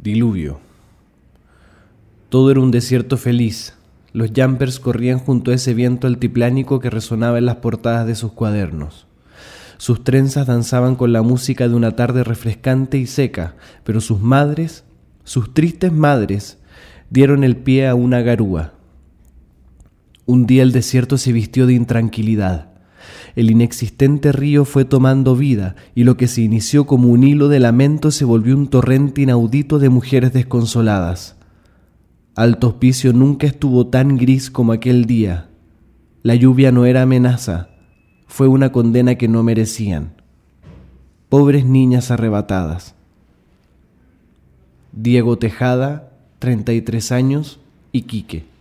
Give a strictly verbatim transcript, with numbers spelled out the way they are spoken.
Diluvio. Todo era un desierto feliz. Los jumpers corrían junto a ese viento altiplánico que resonaba en las portadas de sus cuadernos. Sus trenzas danzaban con la música de una tarde refrescante y seca, pero sus madres, sus tristes madres, dieron el pie a una garúa. Un día el desierto se vistió de intranquilidad. El inexistente río fue tomando vida y lo que se inició como un hilo de lamento se volvió un torrente inaudito de mujeres desconsoladas. Alto Hospicio nunca estuvo tan gris como aquel día. La lluvia no era amenaza, fue una condena que no merecían. Pobres niñas arrebatadas. Diego Tejada, treinta y tres años, Iquique.